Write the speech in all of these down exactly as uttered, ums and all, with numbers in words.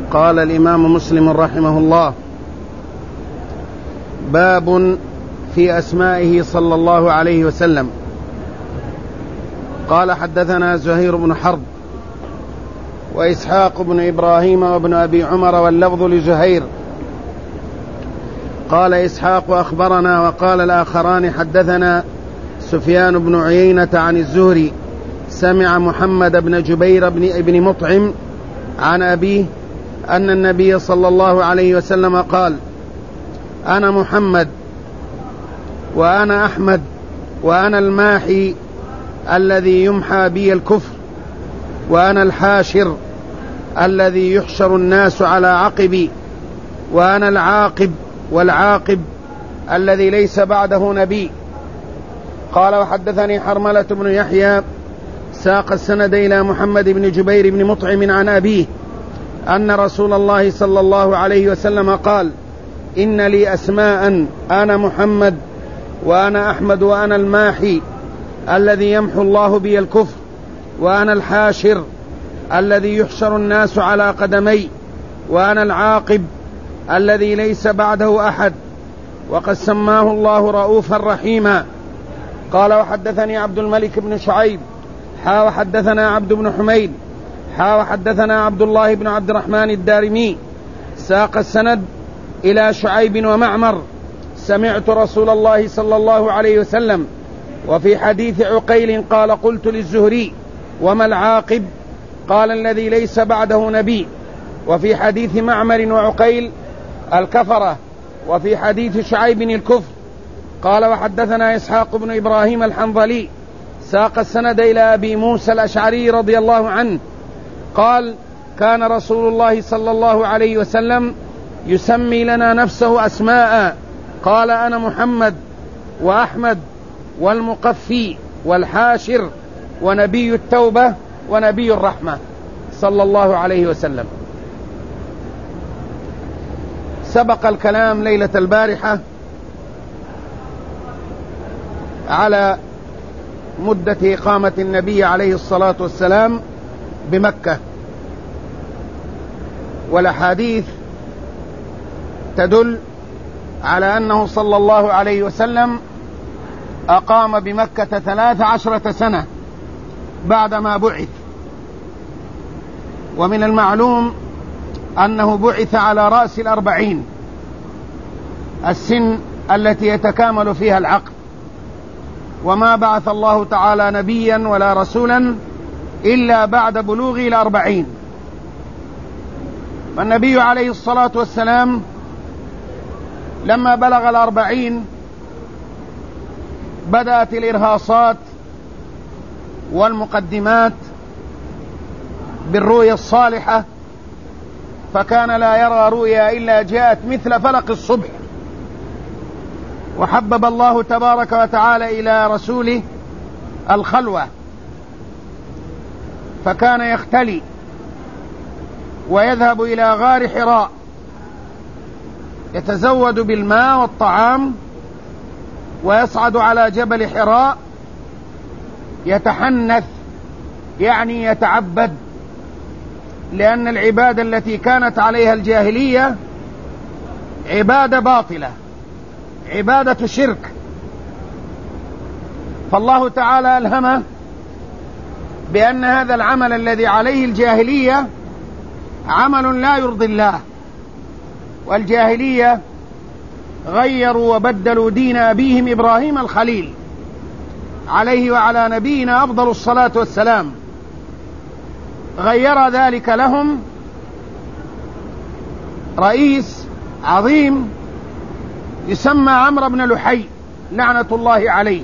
قال الإمام مسلم رحمه الله: باب في أسمائه صلى الله عليه وسلم. قال: حدثنا زهير بن حرب وإسحاق بن إبراهيم وابن أبي عمر واللفظ لزهير. قال إسحاق: أخبرنا. وقال الآخران: حدثنا سفيان بن عيينة عن الزهري سمع محمد بن جبير بن ابن مطعم عن أبيه أن النبي صلى الله عليه وسلم قال: أنا محمد وأنا أحمد وأنا الماحي الذي يمحى بي الكفر وأنا الحاشر الذي يحشر الناس على عقبي وأنا العاقب والعاقب الذي ليس بعده نبي. قال: وحدثني حرملة بن يحيى ساق السند إلى محمد بن جبير بن مطعم عن أبيه أن رسول الله صلى الله عليه وسلم قال: إن لي أسماء، أنا محمد وأنا أحمد وأنا الماحي الذي يمحو الله بي الكفر وأنا الحاشر الذي يحشر الناس على قدمي وأنا العاقب الذي ليس بعده أحد، وقد سماه الله رؤوفا رحيما. قال: وحدثني عبد الملك بن شعيب حا وحدثنا عبد بن حميد حا وحدثنا عبد الله بن عبد الرحمن الدارمي ساق السند إلى شعيب ومعمر سمعت رسول الله صلى الله عليه وسلم. وفي حديث عقيل قال: قلت للزهري: وما العاقب؟ قال: الذي ليس بعده نبي. وفي حديث معمر وعقيل: الكفرة. وفي حديث شعيب: الكفر. قال: وحدثنا إسحاق بن إبراهيم الحنظلي ساق السند إلى أبي موسى الأشعري رضي الله عنه قال: كان رسول الله صلى الله عليه وسلم يسمي لنا نفسه أسماء. قال: أنا محمد وأحمد والمقفي والحاشر ونبي التوبة ونبي الرحمة صلى الله عليه وسلم. سبق الكلام ليلة البارحة على مدة إقامة النبي عليه الصلاة والسلام بمكة، والأحاديث تدل على أنه صلى الله عليه وسلم أقام بمكة ثلاث عشرة سنة بعدما بعث. ومن المعلوم أنه بعث على رأس الأربعين، السن التي يتكامل فيها العقل، وما بعث الله تعالى نبيا ولا رسولا إلا بعد بلوغ الأربعين. فالنبي عليه الصلاة والسلام لما بلغ الأربعين بدأت الإرهاصات والمقدمات بالرؤيا الصالحة، فكان لا يرى رؤيا إلا جاءت مثل فلق الصبح. وحبب الله تبارك وتعالى إلى رسوله الخلوة، فكان يختلي ويذهب إلى غار حراء يتزود بالماء والطعام، ويصعد على جبل حراء يتحنث، يعني يتعبد، لأن العبادة التي كانت عليها الجاهلية عبادة باطلة، عبادة شرك. فالله تعالى ألهمه بأن هذا العمل الذي عليه الجاهلية عمل لا يرضي الله، والجاهلية غيروا وبدلوا دين أبيهم إبراهيم الخليل عليه وعلى نبينا أفضل الصلاة والسلام. غير ذلك لهم رئيس عظيم يسمى عمرو بن لحي لعنة الله عليه،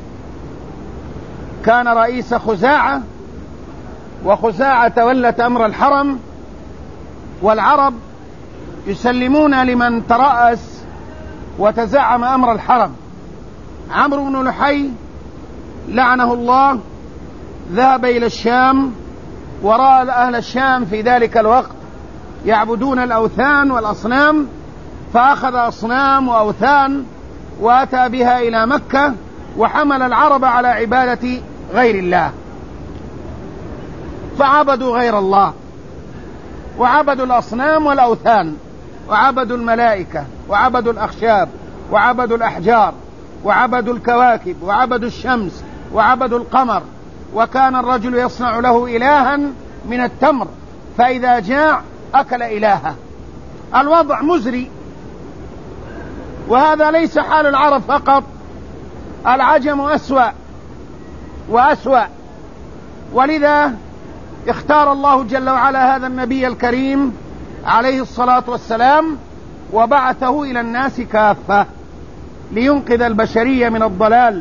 كان رئيس خزاعة، وخزاعة تولت أمر الحرم، والعرب يسلمون لمن ترأس وتزعم أمر الحرم. عمرو بن لحي لعنه الله ذهب إلى الشام، ورأى أهل الشام في ذلك الوقت يعبدون الأوثان والأصنام، فأخذ أصنام وأوثان وأتى بها إلى مكة وحمل العرب على عبادة غير الله، فعبدوا غير الله. وعبدوا الأصنام والأوثان، وعبدوا الملائكة، وعبدوا الأخشاب، وعبدوا الأحجار، وعبدوا الكواكب، وعبدوا الشمس، وعبدوا القمر. وكان الرجل يصنع له إلها من التمر، فإذا جاع أكل إلهه. الوضع مزري، وهذا ليس حال العرب فقط، العجم أسوأ وأسوأ. ولذا اختار الله جل وعلا هذا النبي الكريم عليه الصلاة والسلام وبعثه إلى الناس كافة لينقذ البشرية من الضلال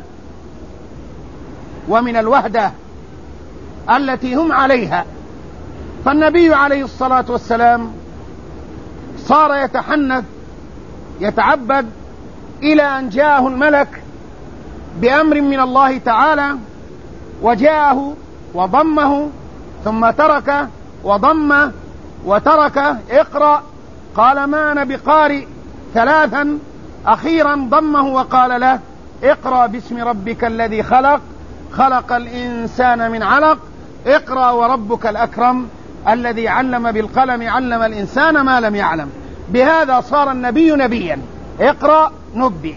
ومن الوهدة التي هم عليها. فالنبي عليه الصلاة والسلام صار يتحنث يتعبد إلى أن جاءه الملك بأمر من الله تعالى، وجاءه وضمه ثم ترك وضم وترك. اقرأ، قال ما أنا بقارئ ثلاثا، أخيرا ضمه وقال له اقرأ باسم ربك الذي خلق، خلق الإنسان من علق، اقرأ وربك الأكرم الذي علم بالقلم علم الإنسان ما لم يعلم. بهذا صار النبي نبيا. اقرأ نبي،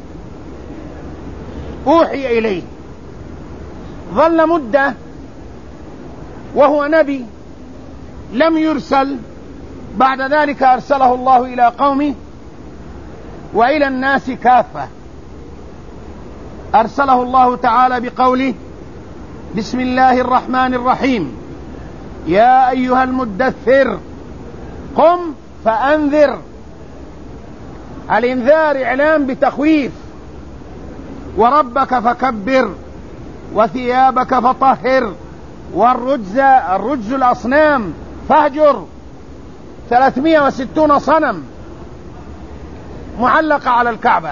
أوحي إليه. ظل مدة وهو نبي لم يرسل، بعد ذلك أرسله الله إلى قومه وإلى الناس كافة. أرسله الله تعالى بقوله بسم الله الرحمن الرحيم يا أيها المدثر قم فأنذر. الإنذار إعلام بتخويف. وربك فكبر وثيابك فطهر والرجز الرجز الأصنام فاهجر. ثلاثمائة وستون صنم معلقة على الكعبة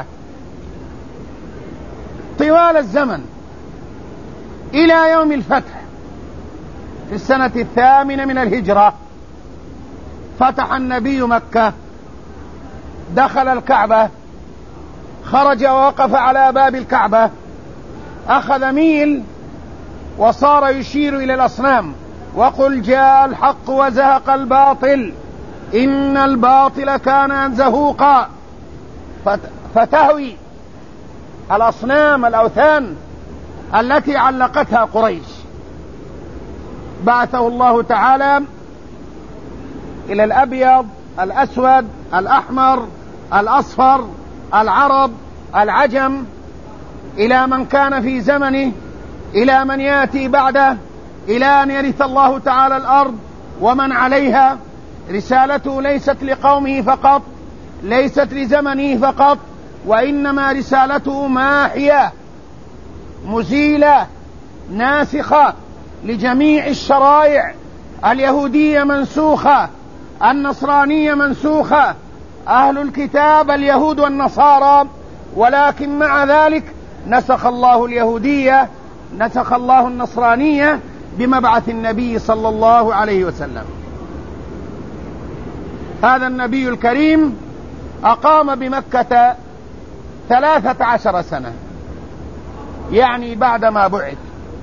طوال الزمن إلى يوم الفتح في السنة الثامنة من الهجرة. فتح النبي مكة، دخل الكعبة، خرج ووقف على باب الكعبة، أخذ ميل وصار يشير إلى الأصنام وقل جاء الحق وزهق الباطل إن الباطل كان زهوقا. فتهوي الأصنام الأوثان التي علقتها قريش. بعثه الله تعالى إلى الأبيض الأسود الأحمر الأصفر، العرب العجم، إلى من كان في زمنه، إلى من يأتي بعده، إلى أن يرث الله تعالى الأرض ومن عليها. رسالته ليست لقومه فقط، ليست لزمنه فقط، وإنما رسالته ماحية مزيلة ناسخة لجميع الشرائع. اليهودية منسوخة، النصرانية منسوخة، أهل الكتاب اليهود والنصارى، ولكن مع ذلك نسخ الله اليهودية، نسخ الله النصرانية بمبعث النبي صلى الله عليه وسلم. هذا النبي الكريم أقام بمكة ثلاثة عشر سنة، يعني بعدما بعث.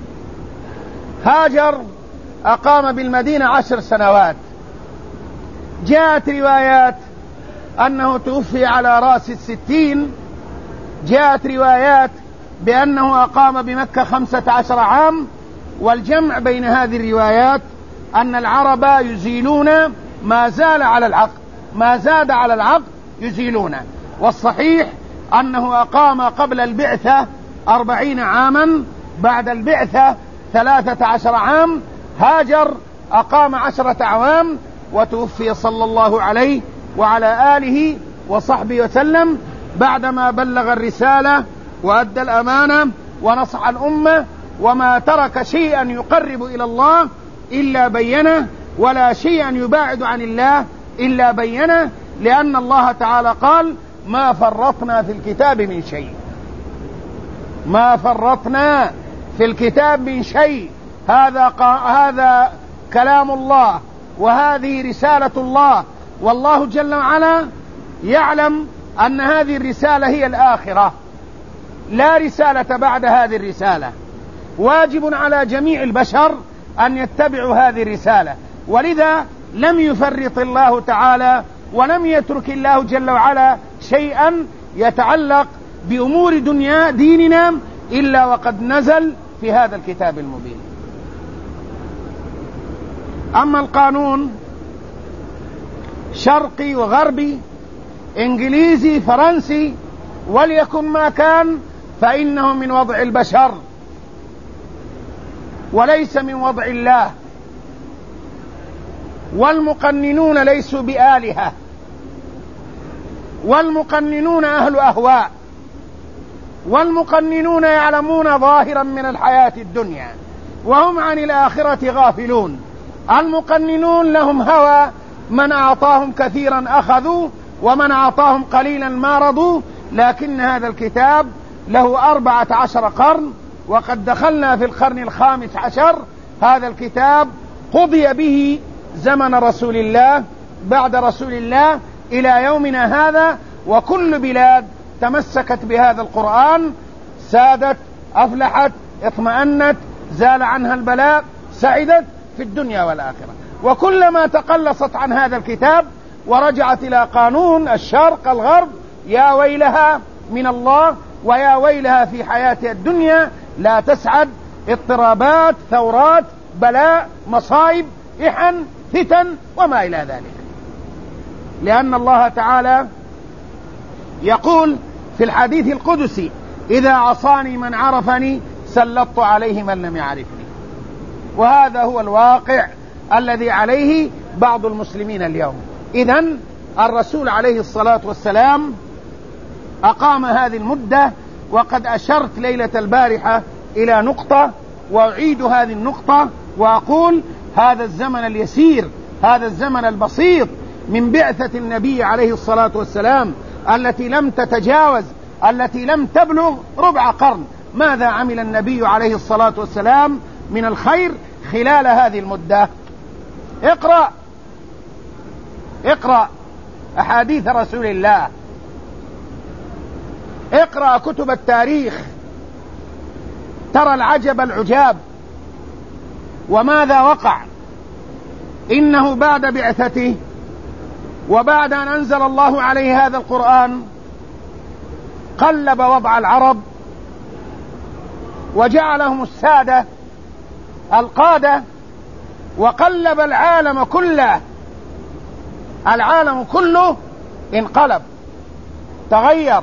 هاجر أقام بالمدينة عشر سنوات. جاءت روايات أنه توفي على رأس الستين، جاءت روايات بأنه أقام بمكة خمسة عشر عام. والجمع بين هذه الروايات أن العرب يزيلون ما زال على العقد، ما زاد على العقد يزيلونه. والصحيح أنه أقام قبل البعثة أربعين عاما، بعد البعثة ثلاثة عشر عام. هاجر أقام عشرة أعوام، وتوفي صلى الله عليه وعلى آله وصحبه وسلم بعدما بلغ الرسالة وأدى الأمانة ونصح الأمة، وما ترك شيئا يقرب إلى الله إلا بينه، ولا شيئا يباعد عن الله إلا بينه، لأن الله تعالى قال ما فرطنا في الكتاب من شيء، ما فرطنا في الكتاب من شيء. هذا هذا كلام الله، وهذه رسالة الله، والله جل وعلا يعلم أن هذه الرسالة هي الآخرة، لا رسالة بعد هذه الرسالة. واجب على جميع البشر أن يتبعوا هذه الرسالة، ولذا لم يفرط الله تعالى ولم يترك الله جل وعلا شيئا يتعلق بأمور دنيا ديننا إلا وقد نزل في هذا الكتاب المبين. أما القانون شرقي وغربي، إنجليزي فرنسي، وليكن ما كان، فإنه من وضع البشر وليس من وضع الله. والمقننون ليسوا بآلهة، والمقننون أهل أهواء، والمقننون يعلمون ظاهرا من الحياة الدنيا وهم عن الآخرة غافلون. المقننون لهم هوى، من أعطاهم كثيرا أخذوا ومن أعطاهم قليلا ما رضوا. لكن هذا الكتاب له أربعة عشر قرن، وقد دخلنا في القرن الخامس عشر. هذا الكتاب قضي به زمن رسول الله بعد رسول الله إلى يومنا هذا، وكل بلاد تمسكت بهذا القرآن سادت، أفلحت، اطمأنت، زال عنها البلاء، سعدت في الدنيا والآخرة. وكلما تقلصت عن هذا الكتاب ورجعت إلى قانون الشرق الغرب، يا ويلها من الله ويا ويلها في حياتها الدنيا، لا تسعد، اضطرابات، ثورات، بلاء، مصائب، إحن، فتن وما إلى ذلك. لأن الله تعالى يقول في الحديث القدسي: إذا عصاني من عرفني سلطت عليه من لم يعرفني. وهذا هو الواقع الذي عليه بعض المسلمين اليوم. إذن الرسول عليه الصلاة والسلام أقام هذه المدة، وقد أشرت ليلة البارحة إلى نقطة، وأعيد هذه النقطة وأقول: هذا الزمن اليسير، هذا الزمن البسيط من بعثة النبي عليه الصلاة والسلام التي لم تتجاوز، التي لم تبلغ ربع قرن، ماذا عمل النبي عليه الصلاة والسلام من الخير خلال هذه المدة؟ اقرأ اقرأ أحاديث رسول الله، اقرأ كتب التاريخ، ترى العجب العجاب. وماذا وقع؟ إنه بعد بعثته وبعد أن أنزل الله عليه هذا القرآن قلب وضع العرب وجعلهم السادة القادة، وقلب العالم كله، العالم كله انقلب، تغير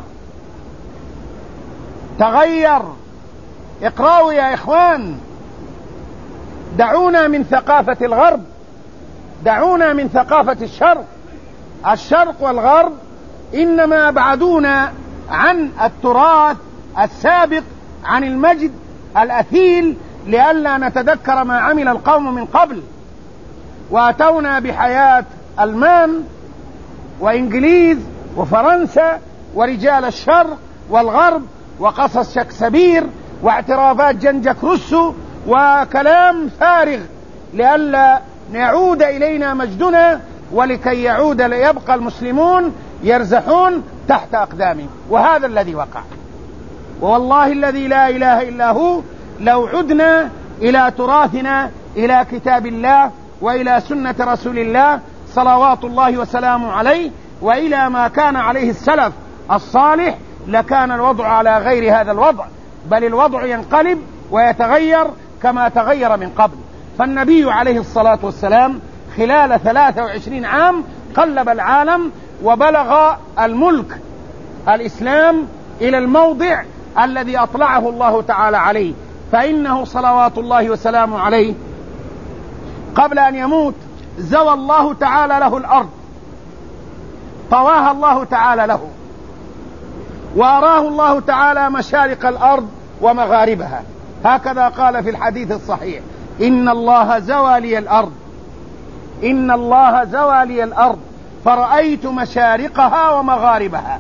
تغير اقرأوا يا إخوان، دعونا من ثقافة الغرب، دعونا من ثقافة الشرق. الشرق والغرب إنما أبعدونا عن التراث السابق، عن المجد الأثيل، لئلا نتذكر ما عمل القوم من قبل. وأتونا بحياة ألمان وإنجليز وفرنسا ورجال الشرق والغرب، وقصص شكسبير واعترافات جنجك روسو وكلام فارغ، لئلا يعود إلينا مجدنا، ولكي يعود ليبقى المسلمون يرزحون تحت أقدامهم. وهذا الذي وقع. والله الذي لا إله إلا هو، لو عدنا إلى تراثنا، إلى كتاب الله وإلى سنة رسول الله صلوات الله وسلامه عليه، وإلى ما كان عليه السلف الصالح، لكان الوضع على غير هذا الوضع، بل الوضع ينقلب ويتغير كما تغير من قبل. فالنبي عليه الصلاة والسلام خلال ثلاثة وعشرين عام قلب العالم، وبلغ الملك الإسلام إلى الموضع الذي أطلعه الله تعالى عليه. فإنه صلوات الله وسلامه عليه قبل أن يموت زوى الله تعالى له الأرض، طواها الله تعالى له، وأراه الله تعالى مشارق الأرض ومغاربها. هكذا قال في الحديث الصحيح: إن الله زوى لي الأرض، إن الله زوى لي الأرض فرأيت مشارقها ومغاربها،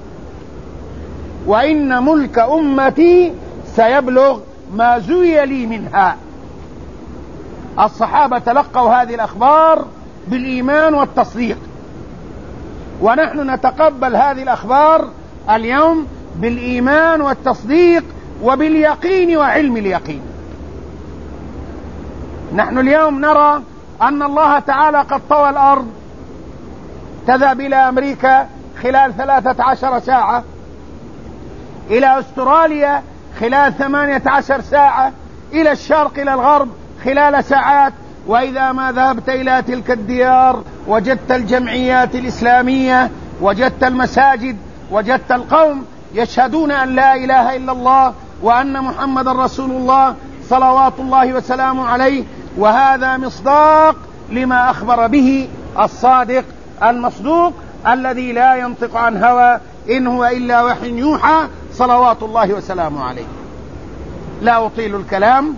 وإن ملك أمتي سيبلغ ما زوي لي منها. الصحابة تلقوا هذه الأخبار بالإيمان والتصديق، ونحن نتقبل هذه الأخبار اليوم بالإيمان والتصديق وباليقين وعلم اليقين. نحن اليوم نرى أن الله تعالى قد طوى الأرض، تذهب إلى أمريكا خلال ثلاثة عشر ساعة، إلى أستراليا خلال ثمانية عشر ساعة، إلى الشرق إلى الغرب خلال ساعات. وإذا ما ذهبت إلى تلك الديار وجدت الجمعيات الإسلامية، وجدت المساجد، وجدت القوم يشهدون أن لا إله إلا الله وأن محمد رسول الله صلوات الله وسلامه عليه. وهذا مصداق لما أخبر به الصادق المصدوق الذي لا ينطق عن هوى إن هو إلا وحي يوحى صلوات الله وسلامه عليه. لا أطيل الكلام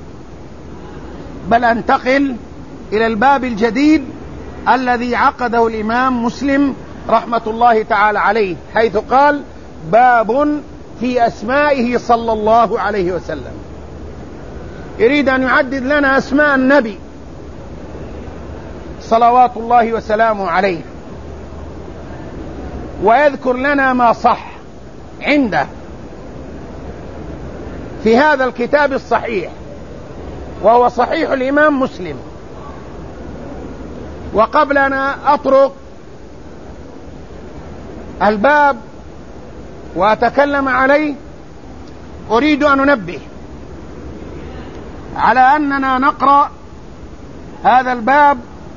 بل أنتقل إلى الباب الجديد الذي عقده الإمام مسلم رحمة الله تعالى عليه، حيث قال: باب في أسمائه صلى الله عليه وسلم. يريد أن يعدد لنا أسماء النبي صلوات الله وسلامه عليه، ويذكر لنا ما صح عنده في هذا الكتاب الصحيح، وهو صحيح الإمام مسلم. وقبل أن أطرق الباب وأتكلم عليه أريد أن أنبه على أننا نقرأ هذا الباب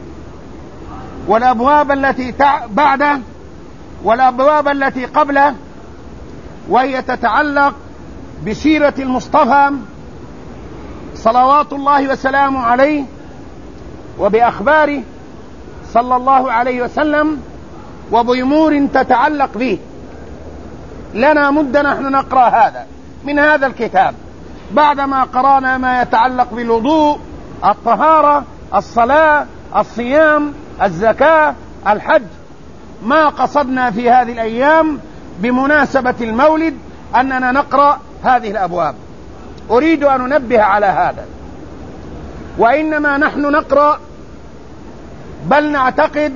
والأبواب التي بعده والأبواب التي قبله، وهي تتعلق بسيرة المصطفى صلوات الله وسلامه عليه وبأخباره صلى الله عليه وسلم وبأمور تتعلق به. لنا مدة نحن نقرأ هذا من هذا الكتاب بعدما قرأنا ما يتعلق بالوضوء، الطهارة، الصلاة، الصيام، الزكاة، الحج. ما قصدنا في هذه الأيام بمناسبة المولد أننا نقرأ هذه الأبواب. أريد أن أنبه على هذا، وإنما نحن نقرأ بل نعتقد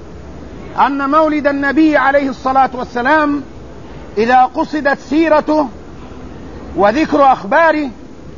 أن مولد النبي عليه الصلاة والسلام إذا قصدت سيرته وذكر أخباره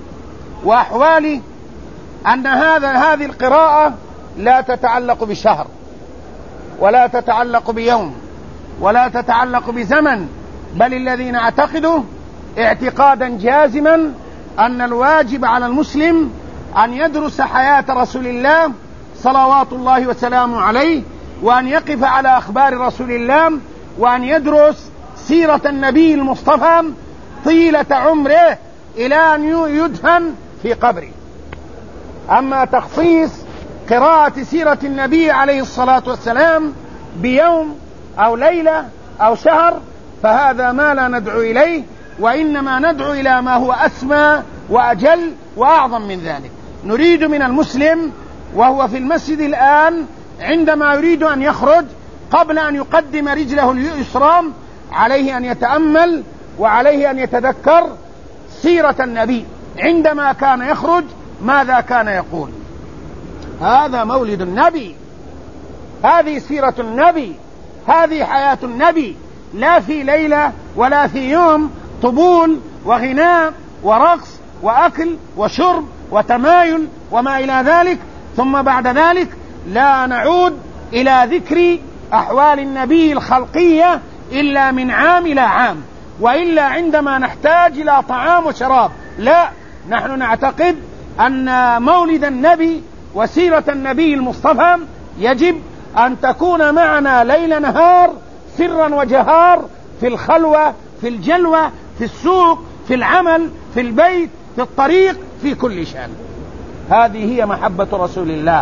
وأحواله أن هذا هذه القراءة لا تتعلق بشهر، ولا تتعلق بيوم، ولا تتعلق بزمن، بل الذي نعتقده اعتقادا جازما أن الواجب على المسلم أن يدرس حياة رسول الله صلوات الله وسلامه عليه، وأن يقف على أخبار رسول الله، وأن يدرس سيرة النبي المصطفى طيلة عمره إلى أن يدفن في قبره. أما تخصيص قراءة سيرة النبي عليه الصلاة والسلام بيوم أو ليلة أو شهر فهذا ما لا ندعو إليه، وإنما ندعو إلى ما هو أسمى وأجل وأعظم من ذلك. نريد من المسلم وهو في المسجد الآن عندما يريد أن يخرج قبل أن يقدم رجله اليسرى عليه أن يتأمل وعليه أن يتذكر سيرة النبي عندما كان يخرج ماذا كان يقول. هذا مولد النبي، هذه سيرة النبي، هذه حياة النبي، لا في ليلة ولا في يوم طبول وغناء ورقص وأكل وشرب وتمايل وما إلى ذلك. ثم بعد ذلك لا نعود إلى ذكر أحوال النبي الخلقية إلا من عام إلى عام، وإلا عندما نحتاج إلى طعام وشراب. لا، نحن نعتقد أن مولد النبي وسيرة النبي المصطفى يجب أن تكون معنا ليل نهار، سرا وجهار، في الخلوة، في الجلوة، في السوق، في العمل، في البيت، في الطريق، في كل شأن. هذه هي محبة رسول الله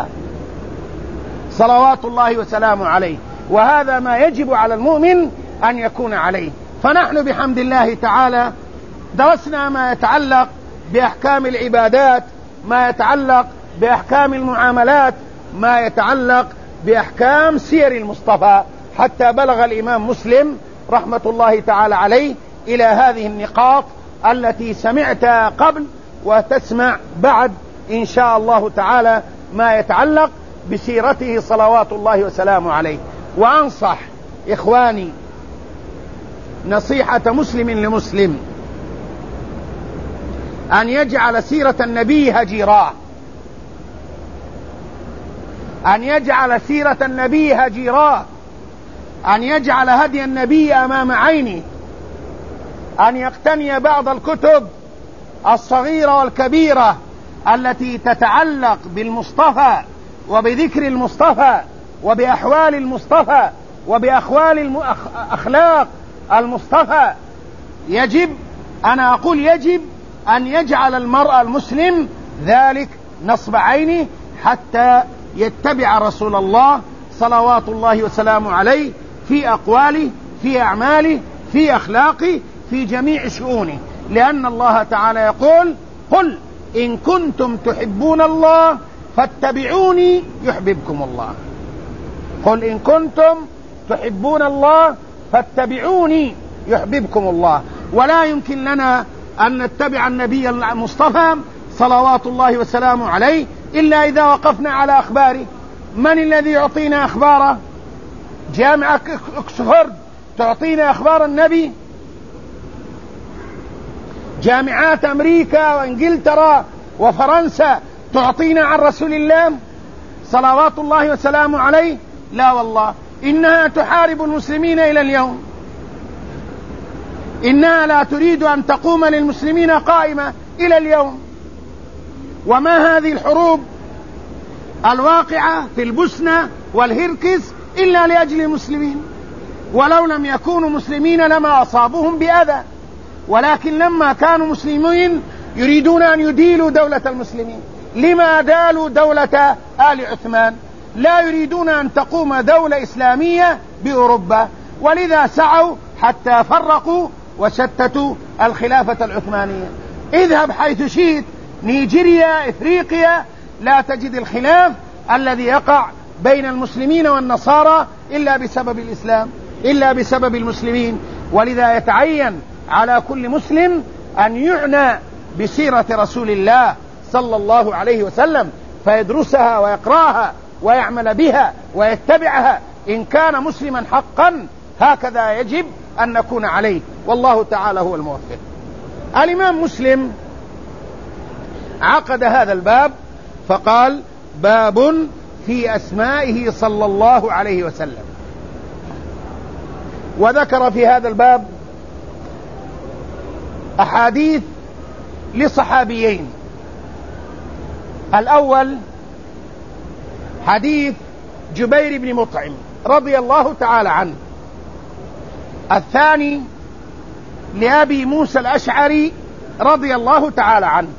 صلوات الله وسلامه عليه، وهذا ما يجب على المؤمن أن يكون عليه. فنحن بحمد الله تعالى درسنا ما يتعلق بأحكام العبادات، ما يتعلق بأحكام المعاملات، ما يتعلق بأحكام سير المصطفى، حتى بلغ الإمام مسلم رحمة الله تعالى عليه إلى هذه النقاط التي سمعت قبل وتسمع بعد إن شاء الله تعالى ما يتعلق بسيرته صلوات الله وسلامه عليه. وأنصح إخواني نصيحة مسلم لمسلم أن يجعل سيرة النبي هجيراه، أن يجعل سيرة النبي هجيراه، أن يجعل هدي النبي أمام عيني، أن يقتني بعض الكتب الصغيرة والكبيرة التي تتعلق بالمصطفى وبذكر المصطفى وبأحوال المصطفى وبأخوال أخلاق المصطفى. يجب، أنا أقول يجب أن يجعل المرء المسلم ذلك نصب عينه حتى يتبع رسول الله صلوات الله وسلامه عليه في أقواله، في أعماله، في أخلاقه، في جميع شؤونه، لأن الله تعالى يقول: قل إن كنتم تحبون الله فاتبعوني يحببكم الله. قل إن كنتم تحبون الله فاتبعوني يحببكم الله. ولا يمكن لنا أن نتبع النبي المصطفى صلوات الله وسلامه عليه إلا إذا وقفنا على أخباره. من الذي يعطينا أخباره؟ جامعة أكسفورد تعطينا أخبار النبي؟ جامعات أمريكا وإنجلترا وفرنسا تعطينا عن رسول الله صلوات الله وسلامه عليه؟ لا والله، إنها تحارب المسلمين إلى اليوم، إنها لا تريد أن تقوم للمسلمين قائمة إلى اليوم. وما هذه الحروب الواقعة في البوسنة والهركس إلا لأجل المسلمين، ولو لم يكونوا مسلمين لما أصابوهم بأذى، ولكن لما كانوا مسلمين يريدون أن يديلوا دولة المسلمين. لما دالوا دولة آل عثمان؟ لا يريدون أن تقوم دولة إسلامية بأوروبا، ولذا سعوا حتى فرقوا وشتتوا الخلافة العثمانية. اذهب حيث شئت، نيجيريا، إفريقيا، لا تجد الخلاف الذي يقع بين المسلمين والنصارى إلا بسبب الإسلام، إلا بسبب المسلمين. ولذا يتعين على كل مسلم أن يعنى بسيرة رسول الله صلى الله عليه وسلم، فيدرسها ويقرأها ويعمل بها ويتبعها إن كان مسلما حقا. هكذا يجب أن نكون عليه، والله تعالى هو الموفق. الإمام مسلم عقد هذا الباب فقال: باب في أسمائه صلى الله عليه وسلم. وذكر في هذا الباب أحاديث لصحابيين. الأول حديث جبير بن مطعم رضي الله تعالى عنه. الثاني لأبي موسى الأشعري رضي الله تعالى عنه.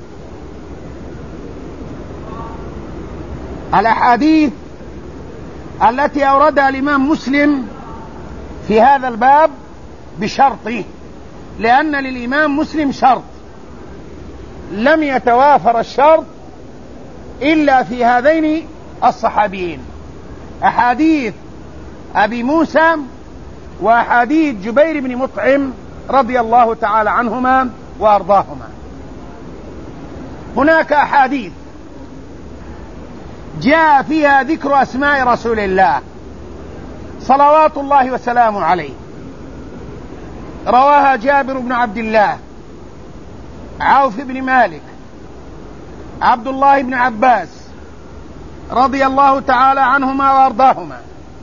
الأحاديث التي أوردها الإمام مسلم في هذا الباب بشرطه، لأن للإمام مسلم شرط، لم يتوافر الشرط إلا في هذين الصحابيين: أحاديث أبي موسى وأحاديث جبير بن مطعم رضي الله تعالى عنهما وأرضاهما. هناك أحاديث جاء فيها ذكر أسماء رسول الله صلوات الله وسلامه عليه، رواها جابر بن عبد الله، عوف بن مالك، عبد الله بن عباس رضي الله تعالى عنهما وأرضاهما.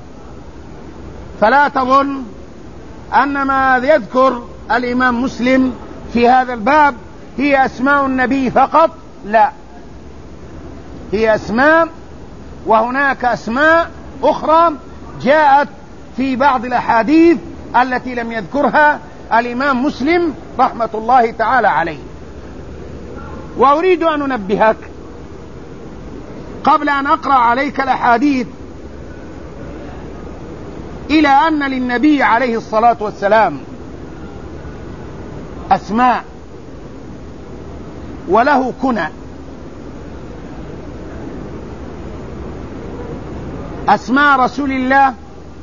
فلا تظن أن ما يذكر الإمام مسلم في هذا الباب هي أسماء النبي فقط، لا، هي أسماء، وهناك أسماء أخرى جاءت في بعض الأحاديث التي لم يذكرها الإمام مسلم رحمة الله تعالى عليه. وأريد أن أنبهك قبل أن أقرأ عليك الأحاديث إلى أن للنبي عليه الصلاة والسلام أسماء وله كنى. أسماء رسول الله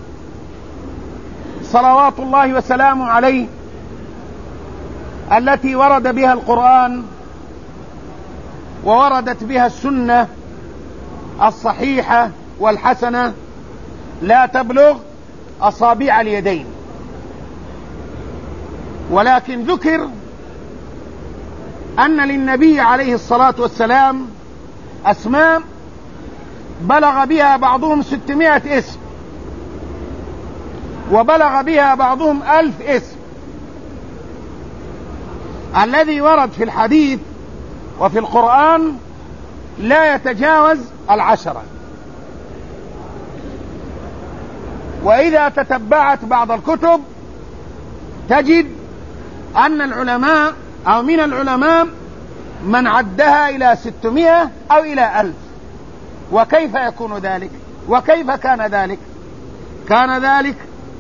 صلوات الله وسلامه عليه التي ورد بها القرآن ووردت بها السنة الصحيحة والحسنة لا تبلغ أصابع اليدين، ولكن ذكر أن للنبي عليه الصلاة والسلام أسماء بلغ بها بعضهم ستمائة اسم، وبلغ بها بعضهم ألف اسم. الذي ورد في الحديث وفي القرآن لا يتجاوز العشرة. وإذا تتبعت بعض الكتب تجد أن العلماء أو من العلماء من عدها إلى ستمائة أو إلى ألف. وكيف يكون ذلك؟ وكيف كان ذلك؟ كان ذلك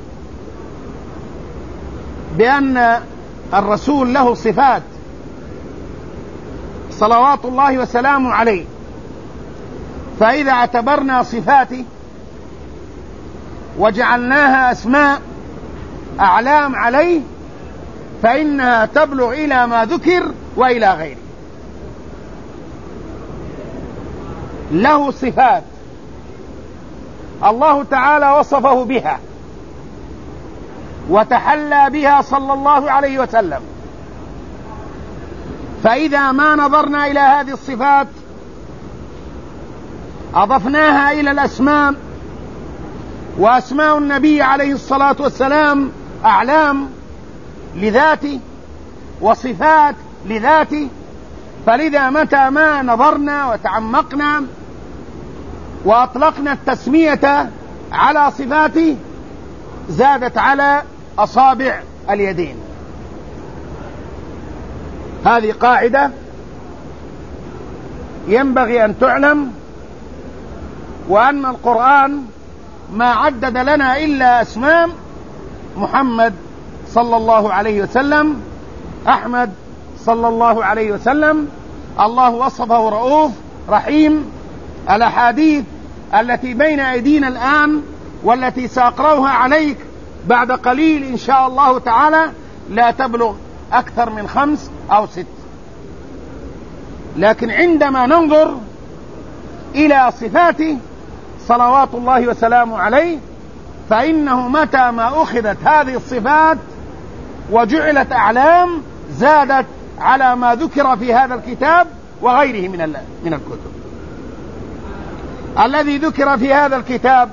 بأن الرسول له صفات صلوات الله وسلامه عليه، فإذا اعتبرنا صفاته وجعلناها أسماء أعلام عليه فإنها تبلغ إلى ما ذكر وإلى غيره. له صفات الله تعالى وصفه بها وتحلى بها صلى الله عليه وسلم، فإذا ما نظرنا إلى هذه الصفات أضفناها إلى الأسماء، وأسماء النبي عليه الصلاة والسلام أعلام لذاته وصفات لذاته، فلذا متى ما نظرنا وتعمقنا وأطلقنا التسمية على صفاته زادت على أصابع اليدين. هذه قاعدة ينبغي أن تعلم، وأن القرآن ما عدد لنا إلا أسماء محمد صلى الله عليه وسلم، أحمد صلى الله عليه وسلم. الله وصفه رؤوف رحيم. الأحاديث التي بين أيدينا الآن والتي سأقرأها عليك بعد قليل إن شاء الله تعالى لا تبلغ أكثر من خمس أو ست. لكن عندما ننظر إلى صفاته صلوات الله وسلامه عليه فإنه متى ما أخذت هذه الصفات وجعلت أعلام زادت على ما ذكر في هذا الكتاب وغيره من من الكتب. الذي ذكر في هذا الكتاب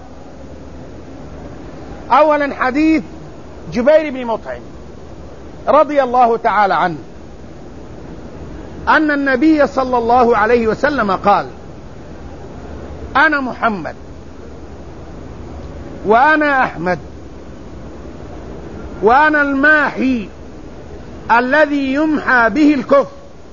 أولا حديث جبير بن مطعم رضي الله تعالى عنه أن النبي صلى الله عليه وسلم قال: أنا محمد وأنا أحمد وأنا الماحي الذي يمحى به الكفر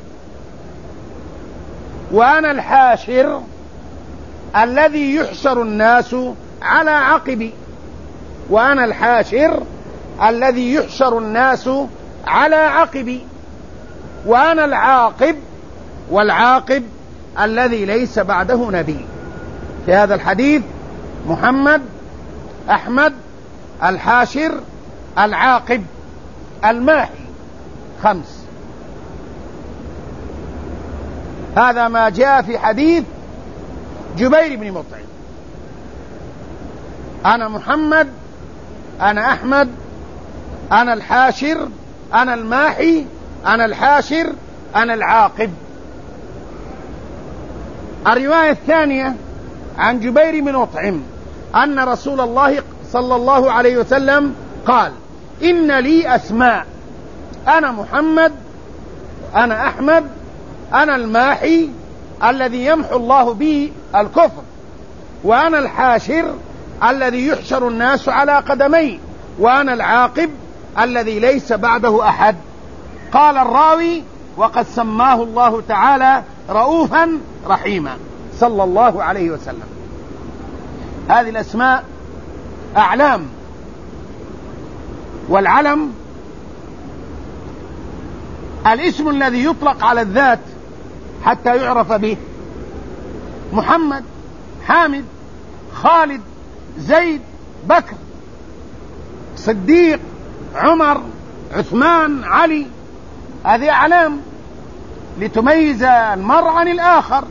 وأنا الحاشر الذي يحشر الناس على عقبي وأنا الحاشر الذي يحشر الناس على عقبي وأنا العاقب والعاقب الذي ليس بعده نبي. في هذا الحديث محمد، أحمد، الحاشر، العاقب، الماحي، خمس. هذا ما جاء في حديث جبير بن مطعم: أنا محمد، أنا أحمد، أنا الحاشر، أنا الماحي، أنا الحاشر، أنا العاقب. الرواية الثانية عن جبير بن مطعم أن رسول الله صلى الله عليه وسلم قال: إن لي أسماء، أنا محمد، أنا أحمد، أنا الماحي الذي يمحو الله به الكفر، وأنا الحاشر الذي يحشر الناس على قدمي، وأنا العاقب الذي ليس بعده أحد. قال الراوي: وقد سماه الله تعالى رؤوفا رحيما صلى الله عليه وسلم. هذه الأسماء أعلام، والعلم الاسم الذي يطلق على الذات حتى يعرف به. محمد، حامد، خالد، زيد، بكر، صديق، عمر، عثمان، علي، هذه أعلام لتميز المرء عن الآخر.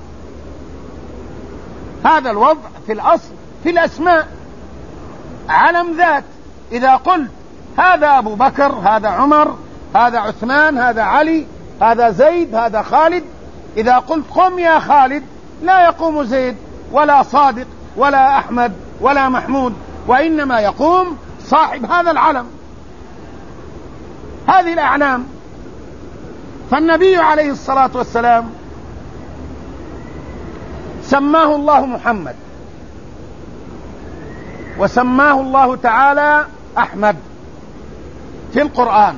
هذا الوضع في الأصل في الأسماء، علم ذات. إذا قلت هذا أبو بكر، هذا عمر، هذا عثمان، هذا علي، هذا زيد، هذا خالد، إذا قلت قم يا خالد لا يقوم زيد ولا صادق ولا أحمد ولا محمود، وإنما يقوم صاحب هذا العلم، هذه الأعلام. فالنبي عليه الصلاة والسلام سماه الله محمد، وسماه الله تعالى أحمد في القرآن،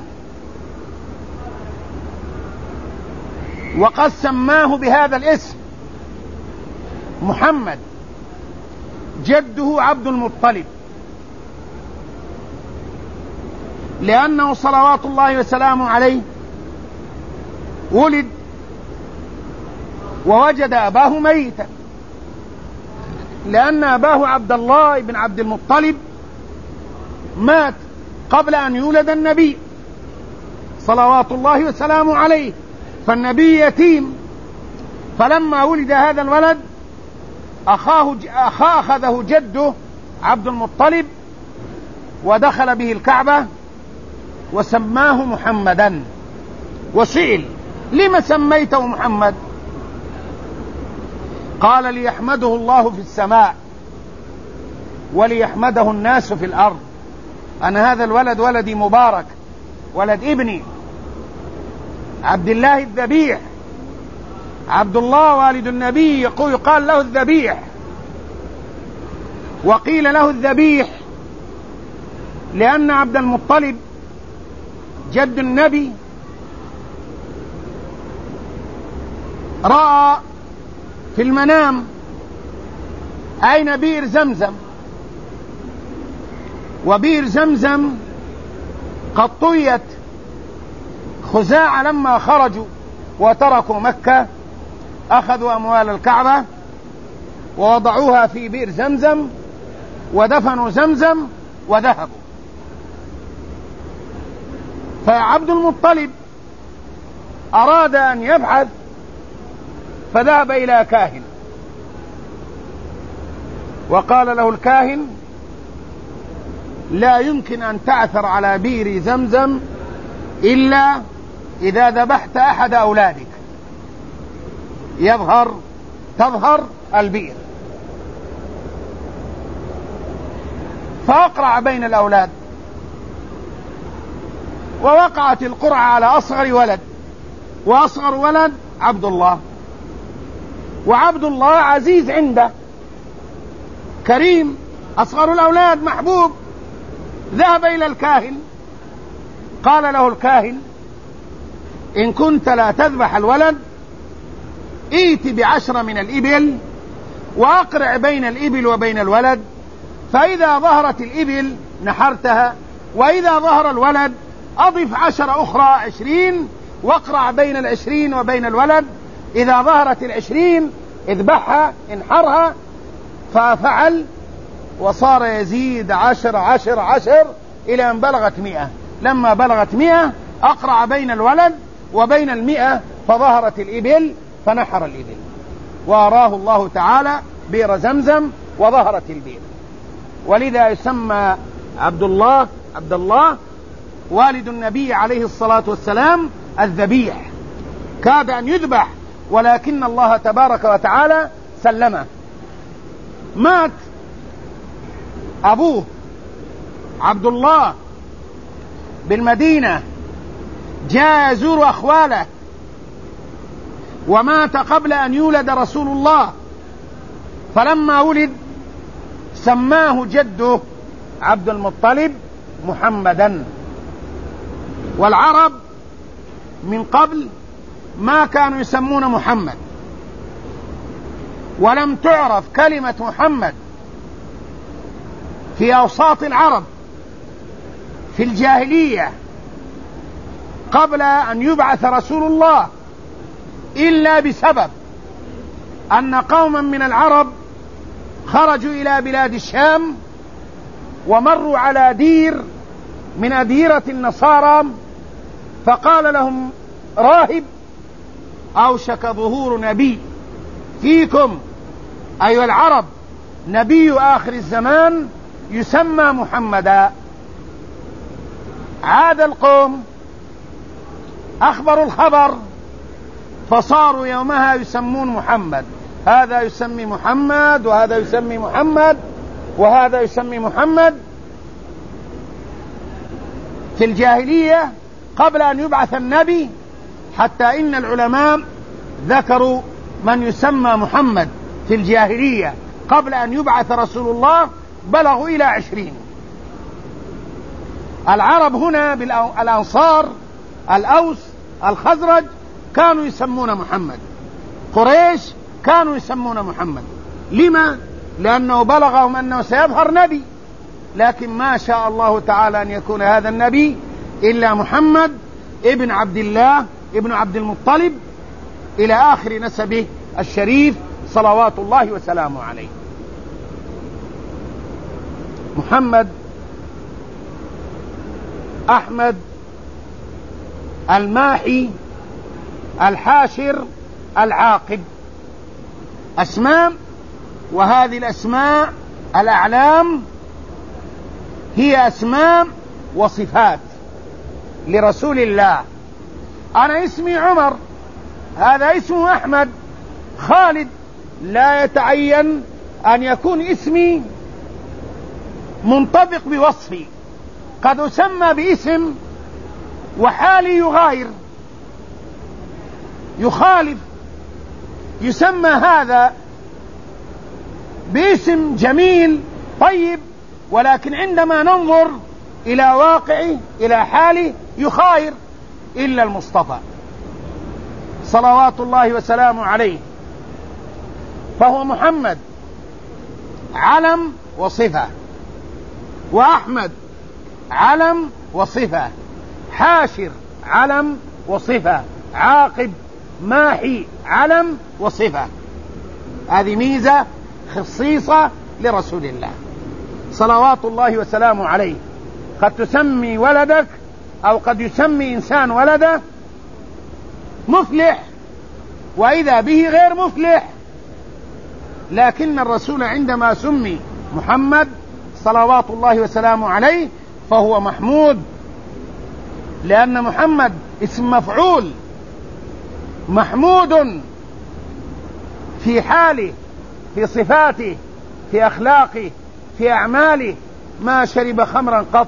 وقد سماه بهذا الاسم محمد جده عبد المطلب، لأنه صلوات الله وسلامه عليه ولد ووجد أباه ميتا، لأن أباه عبد الله بن عبد المطلب مات قبل أن يولد النبي صلوات الله وسلامه عليه، فالنبي يتيم. فلما ولد هذا الولد أخاه أخاه أخذه جده عبد المطلب ودخل به الكعبة وسماه محمدا. وسئل: لما سميته محمد؟ قال: ليحمده الله في السماء وليحمده الناس في الأرض، أن هذا الولد ولدي مبارك، ولد ابني عبد الله الذبيح. عبد الله والد النبي يقال له الذبيح، وقيل له الذبيح لأن عبد المطلب جد النبي رأى في المنام أين بئر زمزم، وبئر زمزم قد طويت. خزاعة لما خرجوا وتركوا مكة أخذوا أموال الكعبة ووضعوها في بئر زمزم ودفنوا زمزم وذهبوا. فعبد المطلب أراد أن يبحث فذهب إلى كاهن، وقال له الكاهن: لا يمكن أن تعثر على بئر زمزم إلا إذا ذبحت أحد أولادك يظهر تظهر البئر. فأقرع بين الأولاد، ووقعت القرعة على أصغر ولد، وأصغر ولد عبد الله، وعبد الله عزيز عنده كريم، أصغر الأولاد محبوب. ذهب إلى الكاهن، قال له الكاهن: إن كنت لا تذبح الولد ائت بعشرة من الإبل وأقرع بين الإبل وبين الولد، فإذا ظهرت الإبل نحرتها، وإذا ظهر الولد أضف عشر أخرى عشرين واقرع بين العشرين وبين الولد، إذا ظهرت العشرين اذبحها انحرها. ففعل وصار يزيد عشر عشر عشر إلى أن بلغت مئة. لما بلغت مئة أقرع بين الولد وبين المئة فظهرت الإبل فنحر الإبل، وأراه الله تعالى بئر زمزم وظهرت البئر. ولذا يسمى عبد الله عبد الله والد النبي عليه الصلاة والسلام الذبيح، كاد أن يذبح ولكن الله تبارك وتعالى سلمه. مات أبوه عبد الله بالمدينة، جاء يزور أخواله، ومات قبل أن يولد رسول الله. فلما ولد سماه جده عبد المطلب محمدا. والعرب من قبل ما كانوا يسمون محمد، ولم تعرف كلمة محمد في أوساط العرب في الجاهلية قبل أن يبعث رسول الله إلا بسبب أن قوما من العرب خرجوا إلى بلاد الشام ومروا على دير من أديرة النصارى، فقال لهم راهب: أوشك ظهور نبي فيكم أيها العرب، نبي آخر الزمان يسمى محمدا. عاد القوم أخبروا الخبر، فصاروا يومها يسمون محمد، هذا يسمي محمد وهذا يسمي محمد وهذا يسمي محمد في الجاهلية قبل أن يبعث النبي، حتى إن العلماء ذكروا من يسمى محمد في الجاهلية قبل أن يبعث رسول الله بلغوا إلى عشرين. العرب هنا بالأنصار الأوس الخزرج كانوا يسمون محمد، قريش كانوا يسمون محمد. لما؟ لأنه بلغهم أنه سيظهر نبي، لكن ما شاء الله تعالى أن يكون هذا النبي إلا محمد ابن عبد الله ابن عبد المطلب إلى آخر نسبه الشريف صلوات الله وسلامه عليه. محمد، أحمد، الماحي، الحاشر، العاقب، أسماء، وهذه الأسماء الأعلام هي أسماء وصفات لرسول الله. أنا اسمي عمر، هذا اسمه أحمد. خالد لا يتعين أن يكون اسمي منطبق بوصفي، قد أسمى باسم وحالي يغاير يخالف، يسمى هذا باسم جميل طيب، ولكن عندما ننظر إلى واقعه إلى حاله يخاير، إلا المصطفى صلوات الله وسلامه عليه، فهو محمد علم وصفة، وأحمد علم وصفة، حاشر علم وصفة، عاقب ماحي علم وصفة. هذه ميزة خصيصة لرسول الله صلوات الله وسلامه عليه. قد تسمي ولدك أو قد يسمي إنسان ولده مفلح وإذا به غير مفلح، لكن الرسول عندما سمي محمد صلوات الله وسلامه عليه فهو محمود، لأن محمد اسم مفعول، محمود في حاله، في صفاته، في أخلاقه، في أعماله. ما شرب خمرا قط،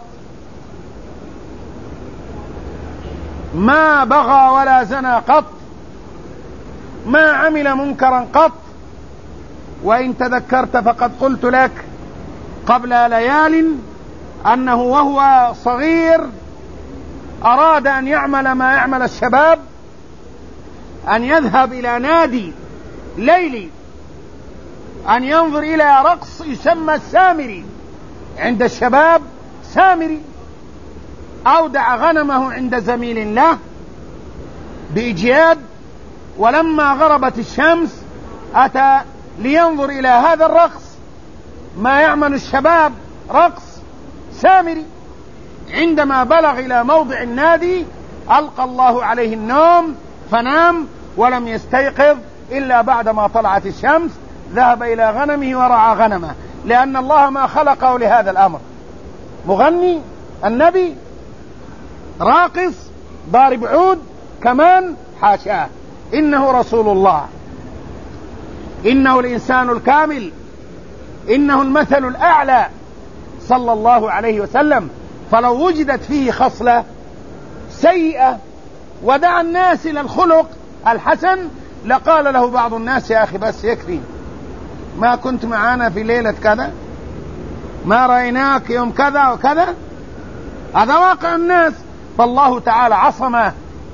ما بغى ولا زنى قط، ما عمل منكرا قط. وإن تذكرت فقد قلت لك قبل ليال أنه وهو صغير أراد أن يعمل ما يعمل الشباب، أن يذهب إلى نادي ليلي، أن ينظر إلى رقص يسمى السامري عند الشباب سامري. أودع غنمه عند زميل له بإجياد، ولما غربت الشمس أتى لينظر إلى هذا الرقص ما يعمل الشباب رقص سامري. عندما بلغ إلى موضع النادي ألقى الله عليه النوم فنام ولم يستيقظ إلا بعدما طلعت الشمس. ذهب إلى غنمه ورعى غنمه، لأن الله ما خلقه لهذا الأمر. مغني، النبي، راقص، ضارب عود، كمان، حاشاه، إنه رسول الله، إنه الإنسان الكامل، إنه المثل الأعلى صلى الله عليه وسلم. فلو وجدت فيه خصلة سيئة ودعا الناس إلى الخلق الحسن لقال له بعض الناس يا أخي بس يكفي، ما كنت معانا في ليلة كذا، ما رأيناك يوم كذا وكذا. هذا واقع الناس. فالله تعالى عصمه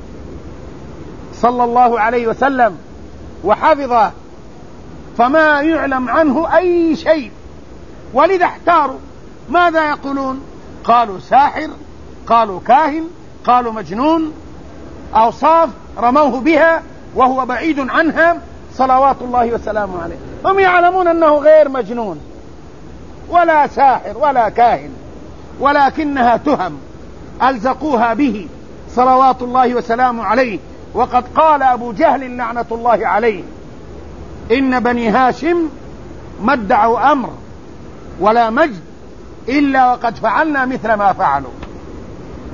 صلى الله عليه وسلم وحفظه، فما يعلم عنه أي شيء. ولذا احتاروا ماذا يقولون؟ قالوا ساحر، قالوا كاهن، قالوا مجنون، أوصاف رموه بها وهو بعيد عنها صلوات الله وسلامه عليه. هم يعلمون أنه غير مجنون ولا ساحر ولا كاهن، ولكنها تهم ألزقوها به صلوات الله وسلامه عليه. وقد قال أبو جهل لعنة الله عليه إن بني هاشم ما ادعوا أمر ولا مجد إلا وقد فعلنا مثل ما فعلوا.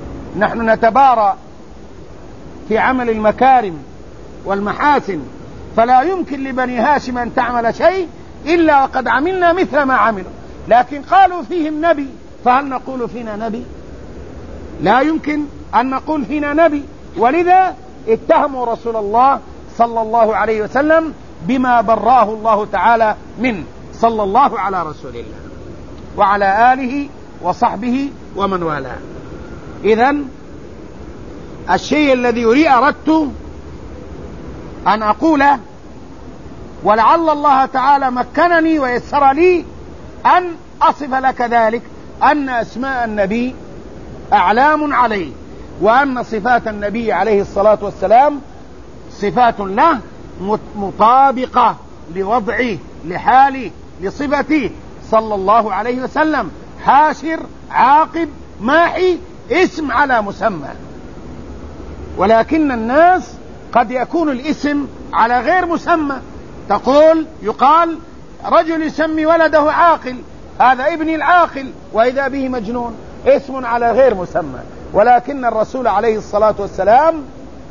نحن نتبارى في عمل المكارم والمحاسن فلا يمكن لبني هاشم أن تعمل شيء إلا وقد عملنا مثل ما عملوا. لكن قالوا فيهم نبي، فهل نقول فينا نبي؟ لا يمكن أن نقول فينا نبي. ولذا اتهموا رسول الله صلى الله عليه وسلم بما براه الله تعالى منه، صلى الله على رسول الله وعلى آله وصحبه ومن والاه. إذن الشيء الذي أريد أردت أن أقوله، ولعل الله تعالى مكنني ويسر لي أن أصف لك ذلك، أن أسماء النبي أعلام عليه، وأن صفات النبي عليه الصلاة والسلام صفات له مطابقة لوضعه لحاله لصفته صلى الله عليه وسلم. حاشر عاقب ماحي اسم على مسمى. ولكن الناس قد يكون الاسم على غير مسمى. تقول يقال رجل يسمي ولده عاقل، هذا ابني العاقل، وإذا به مجنون، اسم على غير مسمى. ولكن الرسول عليه الصلاة والسلام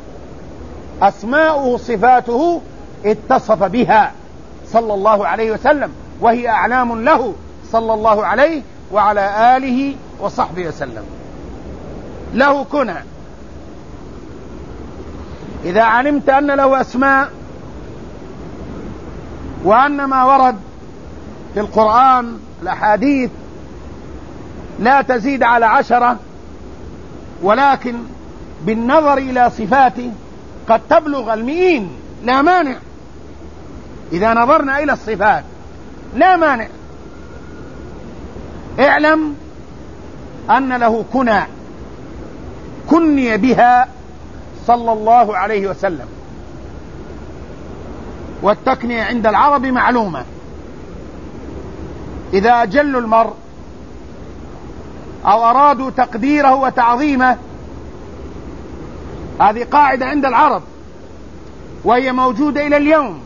أسماؤه صفاته اتصف بها صلى الله عليه وسلم، وهي أعلام له صلى الله عليه وعلى آله وصحبه وسلم. له كنى. إذا علمت أن له أسماء، وأن ما ورد في القرآن الأحاديث لا تزيد على عشرة، ولكن بالنظر إلى صفاته قد تبلغ المئين، لا مانع. إذا نظرنا إلى الصفات لا مانع. اعلم أن له كنى كني بها صلى الله عليه وسلم. والتكنية عند العرب معلومة. إذا أجلوا المرء أو أرادوا تقديره وتعظيمه، هذه قاعدة عند العرب وهي موجودة إلى اليوم،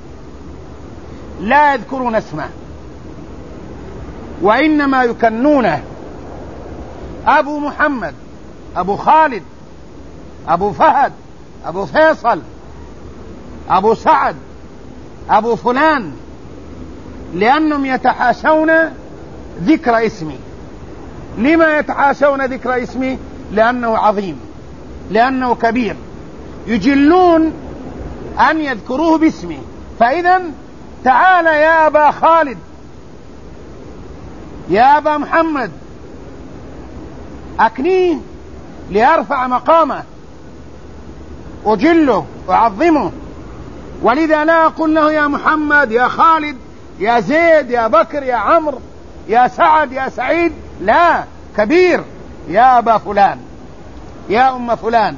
لا يذكرون اسمه وإنما يكنونه أبو محمد، أبو خالد، أبو فهد، أبو فيصل، أبو سعد، أبو فلان، لأنهم يتحاشون ذكر اسمه. لما يتحاشون ذكر اسمه؟ لأنه عظيم، لأنه كبير، يجلون أن يذكروه باسمه. فإذا تعال يا أبا خالد، يا أبا محمد، أكنيه ليرفع مقامه، أجله وأعظمه. ولذا لا أقول له يا محمد، يا خالد، يا زيد، يا بكر، يا عمرو، يا سعد، يا سعيد، لا، كبير، يا أبا فلان، يا أم فلان.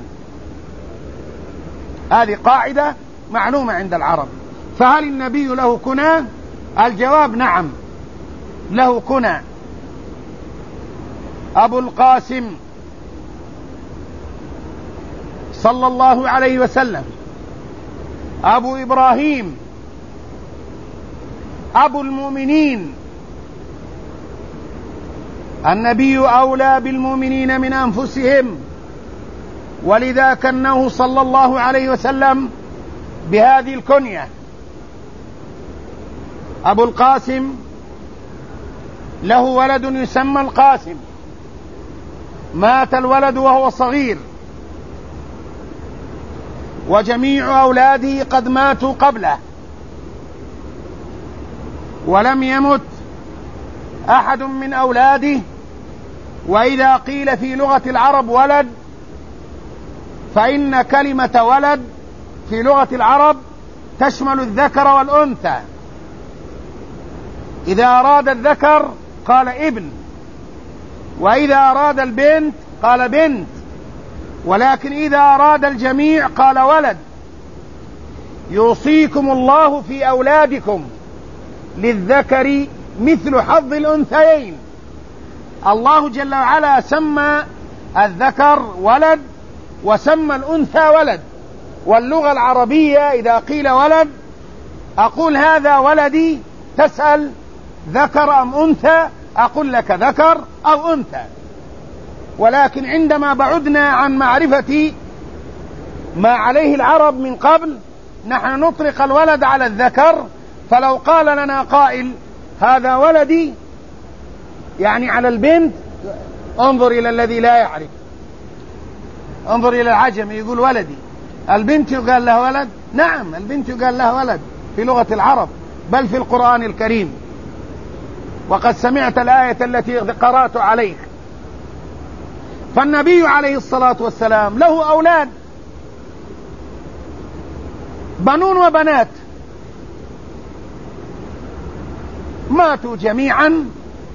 هذه قاعدة معلومة عند العرب. فهل النبي له كنى؟ الجواب نعم، له كنى. أبو القاسم صلى الله عليه وسلم، أبو إبراهيم، أبو المؤمنين. النبي أولى بالمؤمنين من أنفسهم، ولذا كنه صلى الله عليه وسلم بهذه الكنية. أبو القاسم له ولد يسمى القاسم، مات الولد وهو صغير، وجميع أولاده قد ماتوا قبله، ولم يمت أحد من أولاده. وإذا قيل في لغة العرب ولد، فإن كلمة ولد في لغة العرب تشمل الذكر والأنثى. إذا أراد الذكر قال ابن، وإذا أراد البنت قال بنت، ولكن إذا أراد الجميع قال ولد. يوصيكم الله في أولادكم للذكر مثل حظ الأنثيين. الله جل وعلا سمى الذكر ولد وسمى الأنثى ولد. واللغة العربية إذا قيل ولد أقول هذا ولدي، تسأل ذكر أم أنثى، أقول لك ذكر أو أنثى. ولكن عندما بعدنا عن معرفة ما عليه العرب من قبل، نحن نطلق الولد على الذكر، فلو قال لنا قائل هذا ولدي يعني على البنت، انظر إلى الذي لا يعرف، انظر إلى العجم يقول ولدي، البنت يقال لها ولد؟ نعم البنت يقال لها ولد في لغة العرب، بل في القرآن الكريم. وقد سمعت الآية التي قرأت عليك. فالنبي عليه الصلاة والسلام له أولاد بنون وبنات ماتوا جميعا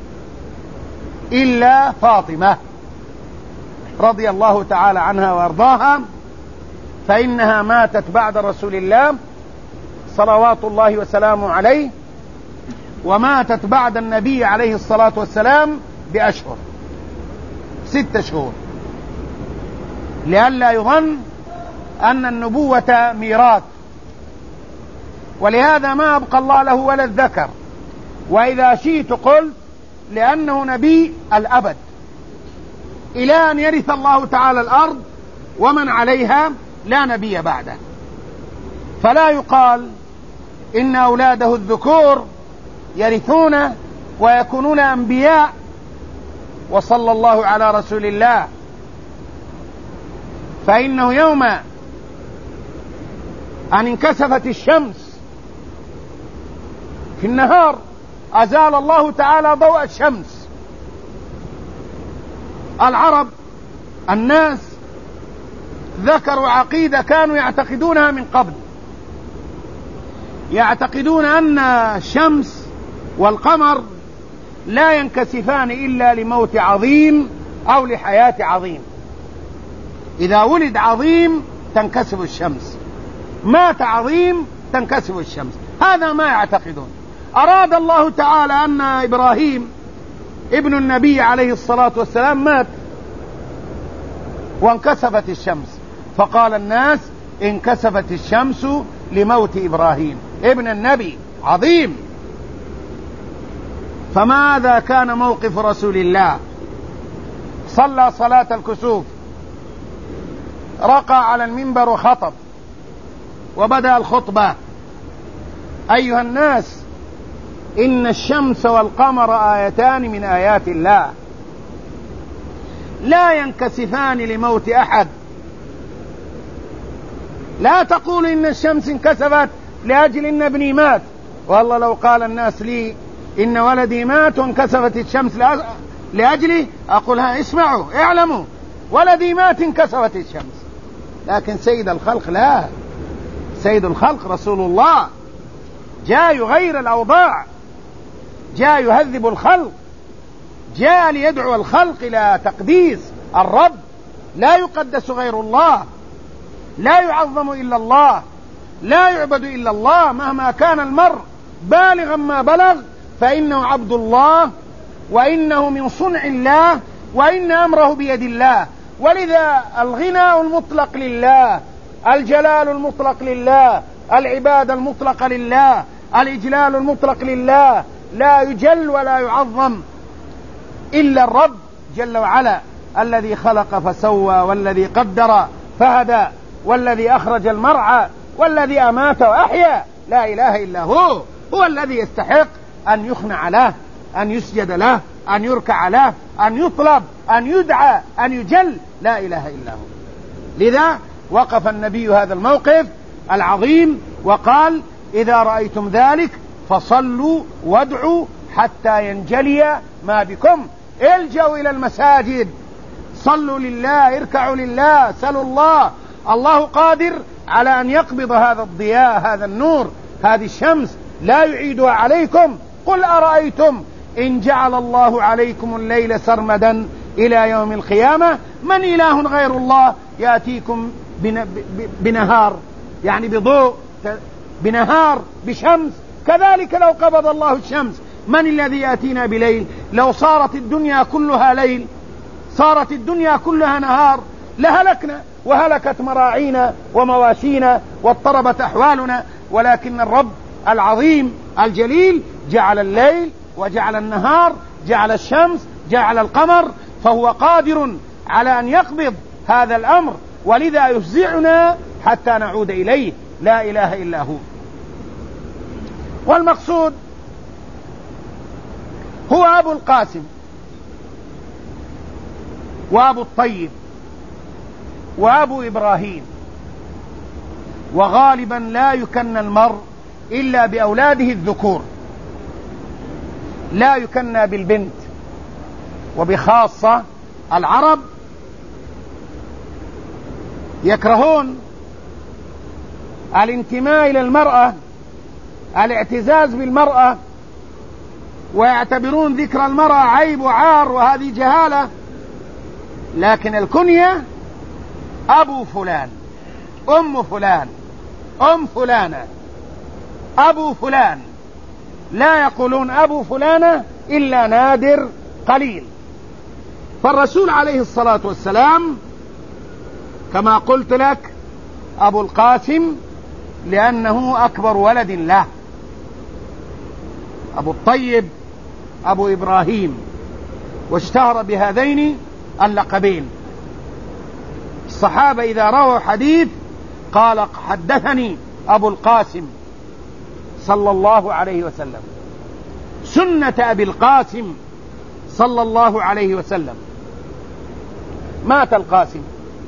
إلا فاطمة رضي الله تعالى عنها وأرضاها، فإنها ماتت بعد رسول الله صلوات الله وسلامه عليه، وماتت بعد النبي عليه الصلاة والسلام بأشهر، ست شهور، لئلا يظن أن النبوة ميراث، ولهذا ما أبقى الله له ولد ذكر. وإذا شئت قلت لأنه نبي الأبد إلى أن يرث الله تعالى الأرض ومن عليها، لا نبي بعده. فلا يقال إن أولاده الذكور يرثون ويكونون أنبياء. وصلى الله على رسول الله، فإنه يوم أن انكسفت الشمس في النهار أزال الله تعالى ضوء الشمس. العرب الناس ذكروا عقيدة كانوا يعتقدونها من قبل، يعتقدون أن الشمس والقمر لا ينكسفان إلا لموت عظيم أو لحياة عظيم. إذا ولد عظيم تنكسف الشمس، مات عظيم تنكسف الشمس، هذا ما يعتقدون. أراد الله تعالى أن إبراهيم ابن النبي عليه الصلاة والسلام مات وانكسفت الشمس، فقال الناس انكسفت الشمس لموت إبراهيم ابن النبي عظيم. فماذا كان موقف رسول الله؟ صلى صلاة الكسوف، رقى على المنبر وخطب، وبدأ الخطبة: أيها الناس، إن الشمس والقمر آيتان من آيات الله لا ينكسفان لموت أحد. لا تقول إن الشمس انكسفت لأجل إن ابني مات. والله لو قال الناس لي إن ولدي مات وانكسفت الشمس لأجلي، أقول ها اسمعوا اعلموا ولدي مات انكسفت الشمس. لكن سيد الخلق لا، سيد الخلق رسول الله جاء يغير الأوضاع، جاء يهذب الخلق، جاء ليدعو الخلق إلى تقديس الرب. لا يقدس غير الله، لا يعظم إلا الله، لا يعبد إلا الله. مهما كان المرء بالغا ما بلغ فإنه عبد الله، وإنه من صنع الله، وإن أمره بيد الله. ولذا الغنى المطلق لله، الجلال المطلق لله، العبادة المطلقة لله، الإجلال المطلق لله، لا يجل ولا يعظم إلا الرب جل وعلا، الذي خلق فسوى، والذي قدر فهدى، والذي أخرج المرعى، والذي أمات وأحيا. لا إله إلا هو، هو الذي يستحق أن يخنع له، أن يسجد له، أن يركع له، أن يطلب، أن يدعى، أن يجل. لا إله إلا هو. لذا وقف النبي هذا الموقف العظيم وقال: إذا رأيتم ذلك فصلوا وادعوا حتى ينجلي ما بكم. الجوا إلى المساجد، صلوا لله، اركعوا لله، سلوا الله. الله قادر على أن يقبض هذا الضياء، هذا النور، هذه الشمس، لا يعيدها عليكم. قل أرأيتم إن جعل الله عليكم الليل سرمدا إلى يوم القيامة من إله غير الله يأتيكم بنهار، يعني بضوء، بنهار، بشمس. كذلك لو قبض الله الشمس من الذي يأتينا بليل؟ لو صارت الدنيا كلها ليل، صارت الدنيا كلها نهار، لهلكنا وهلكت مراعينا ومواشينا واضطربت أحوالنا. ولكن الرب العظيم الجليل جعل الليل وجعل النهار، جعل الشمس، جعل القمر، فهو قادر على أن يقبض هذا الأمر. ولذا يفزعنا حتى نعود إليه، لا إله إلا هو. والمقصود هو أبو القاسم وأبو الطيب وأبو إبراهيم، وغالبا لا يكنى المرء إلا بأولاده الذكور، لا يكنى بالبنت. وبخاصة العرب يكرهون الانتماء إلى المرأة، الاعتزاز بالمرأة، ويعتبرون ذكر المرأة عيب وعار، وهذه جهالة. لكن الكنية أبو فلان، أم فلان، أم فلانة، أبو فلان، لا يقولون أبو فلانة إلا نادر قليل. فالرسول عليه الصلاة والسلام كما قلت لك أبو القاسم لأنه أكبر ولد له، أبو الطيب أبو إبراهيم، واشتهر بهذين اللقبين. الصحابة إذا رووا حديث قال حدثني أبو القاسم صلى الله عليه وسلم، سنة أبي القاسم صلى الله عليه وسلم. مات القاسم،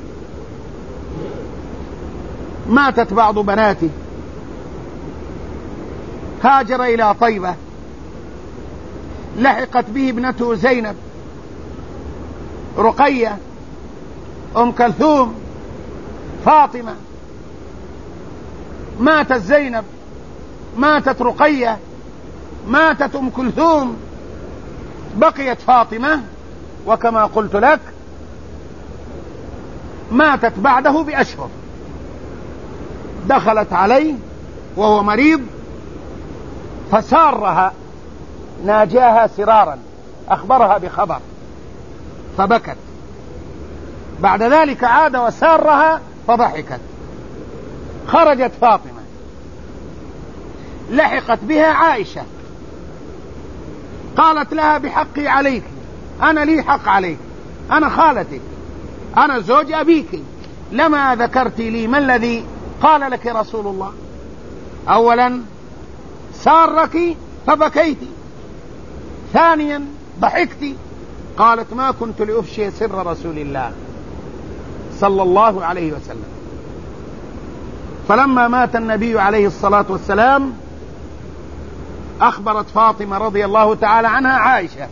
ماتت بعض بناته، هاجر إلى طيبة، لحقت به ابنته زينب، رقية، أم كلثوم، فاطمة. ماتت زينب، ماتت رقية، ماتت أم كلثوم، بقيت فاطمة، وكما قلت لك ماتت بعده بأشهر. دخلت عليه وهو مريض فسارها، ناجاها سرارا، أخبرها بخبر فبكت. بعد ذلك عاد وسارها فضحكت. خرجت فاطمة، لحقت بها عائشة، قالت لها بحقي عليك، أنا لي حق عليك، أنا خالتك، أنا زوج أبيك، لما ذكرت لي ما الذي قال لك رسول الله؟ أولا سارك فبكيت، ثانيا ضحكت. قالت ما كنت لأفشي سر رسول الله صلى الله عليه وسلم. فلما مات النبي عليه الصلاة والسلام أخبرت فاطمة رضي الله تعالى عنها عائشة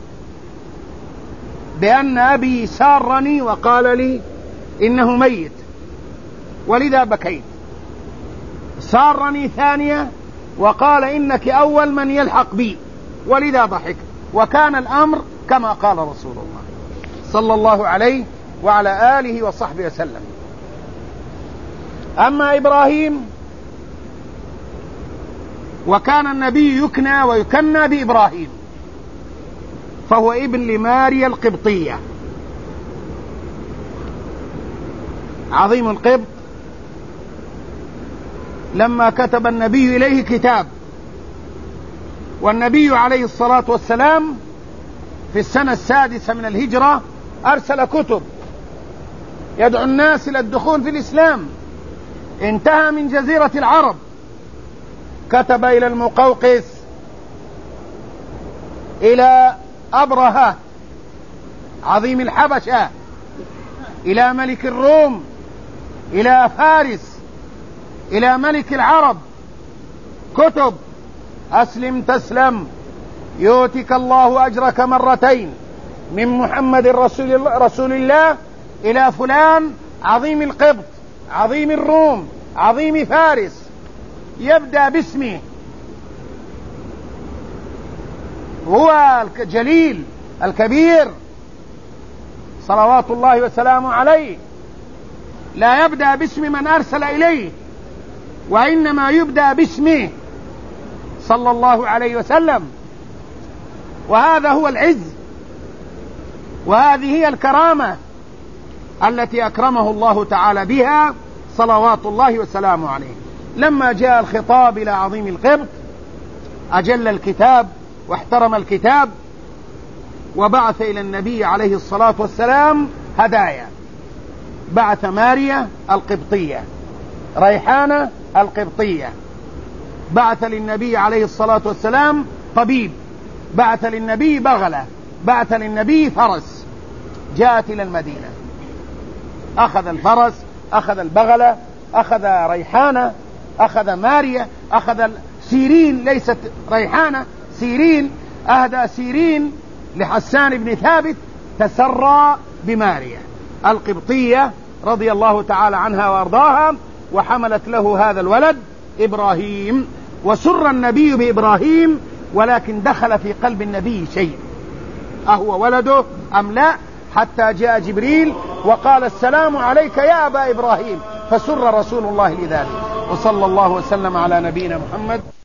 بأن أبي سارني وقال لي إنه ميت ولذا بكيت. سارني ثانية وقال إنك أول من يلحق بي ولذا ضحكت. وكان الأمر كما قال رسول الله صلى الله عليه وعلى آله وصحبه وسلم. أما إبراهيم وكان النبي يكنى ويكنى بإبراهيم، فهو ابن لماريا القبطية، عظيم القبط. لما كتب النبي إليه كتاب، والنبي عليه الصلاة والسلام في السنة السادسة من الهجرة أرسل كتب يدعو الناس إلى الدخول في الإسلام. انتهى من جزيرة العرب، كتب إلى المقوقس، إلى أبرهة عظيم الحبشة، إلى ملك الروم، إلى فارس، إلى ملك العرب، كتب أسلم تسلم يؤتك الله أجرك مرتين، من محمد رسول الله, رسول الله إلى فلان عظيم القبط، عظيم الروم، عظيم فارس، يبدأ باسمه، هو الجليل الكبير صلوات الله وسلامه عليه، لا يبدأ باسم من أرسل إليه، وإنما يبدأ باسمه صلى الله عليه وسلم. وهذا هو العز، وهذه هي الكرامة التي أكرمه الله تعالى بها صلوات الله وسلامه عليه. لما جاء الخطاب إلى عظيم القبط أجل الكتاب واحترم الكتاب، وبعث إلى النبي عليه الصلاة والسلام هدايا. بعث ماريا القبطية، ريحانة القبطية. بعث للنبي عليه الصلاة والسلام طبيب، بعث للنبي بغلة، بعث للنبي فرس، جاءت إلى المدينة، أخذ الفرس، أخذ البغلة، أخذ ريحانة، أخذ ماريا، أخذ سيرين، ليست ريحانة، سيرين، أهدى سيرين لحسان بن ثابت، تسرى بماريا القبطية رضي الله تعالى عنها وأرضاها، وحملت له هذا الولد إبراهيم. وسر النبي بإبراهيم، ولكن دخل في قلب النبي شيء، أهو ولده أم لا؟ حتى جاء جبريل وقال السلام عليك يا أبا إبراهيم، فسر رسول الله لذلك. وصلى الله وسلم على نبينا محمد.